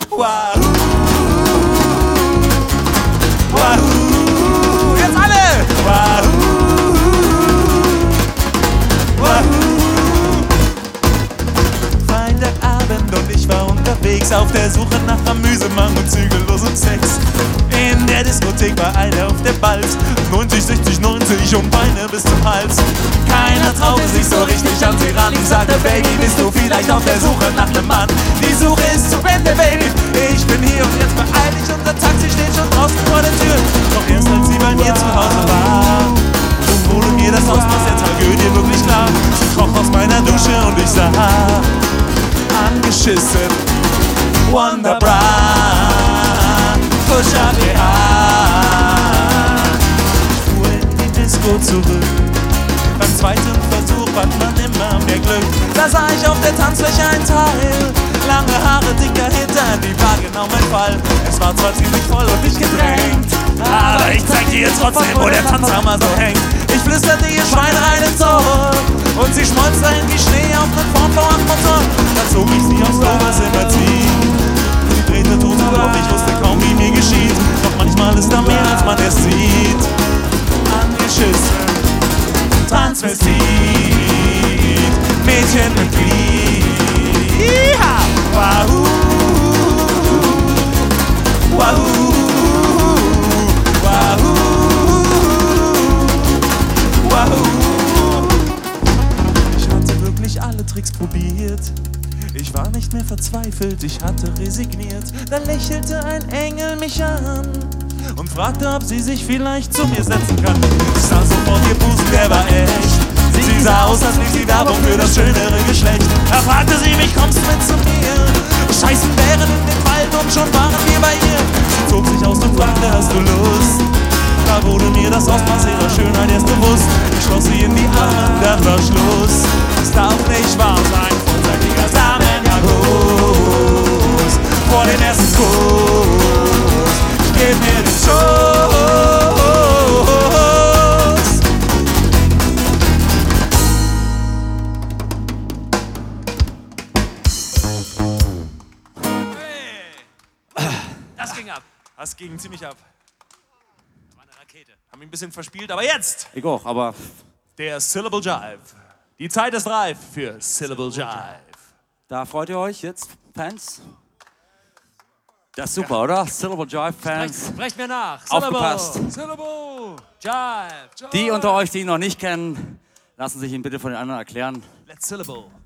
Wahoo, Wahoo, jetzt alle! Wahoo, Wahoo. Freitagabend und ich war unterwegs auf der Suche nach Amüsemang und zügellosem Sex. In der Diskothek war einer auf der Balz, 90, 60, 90 und Beine bis zum Hals. Keiner traute sich so richtig an sie ran, sagte, Baby, bist du vielleicht auf der Suche nach nem Mann? Die Suche ist zu Ende, Baby, ich bin hier und jetzt beeil dich, unser Taxi steht schon draußen vor der Tür. Doch erst als sie bei mir zu Hause war, wurde mir das Ausmaß der Tragödie wirklich klar. Sie kroch aus meiner Dusche und ich sah angeschissen, Wonderbra, push up your heart. Ich fuhr in die Disco zurück. Beim zweiten Versuch hat man immer mehr Glück. Da sah ich auf der Tanzfläche ein Teil, lange Haare, dicker Hintern, die war genau mein Fall. Es war zwar ziemlich voll und nicht gedrängt, aber ich zeig dir trotzdem, wo der Tanzhammer so hängt. Ich flüsterte ihr Schwein rein ins Ohr und sie schmolz dahin wie Schnee auf nen Ford V8 Motor. Dann zog ich sie aufs Oberzimmer ziehen. Sie drehte total auf, ich wusste kaum, wie mir geschieht. Doch manchmal ist da mehr, als man es sieht. Angeschissen, Transvestit, Mädchen mit Glied. Ja! Wahoo, Wahoo, Wahoo, Wahoo. Ich hatte wirklich alle Tricks probiert. Ich war nicht mehr verzweifelt, ich hatte resigniert. Da lächelte ein Engel mich an und fragte, ob sie sich vielleicht zu mir setzen kann. Ich sah sofort, ihr Busen, der war echt. Sie sah aus, als lief sie Werbung für das schönere Geschlecht. Da fragte sie mich, kommst du mit zu mir? Scheißen Bären in den Wald und schon waren wir bei ihr. Sie zog sich aus und fragte, hast du Lust? Da wurde mir das Ausmaß ihrer Schönheit erst bewusst. Ich schloss sie in die Arme, dann war Schluss. Es darf nicht wahr sein, vorzeitiger Samen ja groß. Vor dem ersten Kuss, gib mir den Schuss. Das ging ab. Das ging ziemlich ab. War eine Rakete. Haben ihn ein bisschen verspielt, aber jetzt! Ich auch, aber... Der Syllable Jive. Die Zeit ist reif für Syllable Jive. Da freut ihr euch jetzt, Fans? Das ist super, oder? Syllable Jive Fans. Sprecht mir nach. Aufgepasst. Syllable Jive. Die unter euch, die ihn noch nicht kennen, lassen sich ihn bitte von den anderen erklären. Let's Syllable.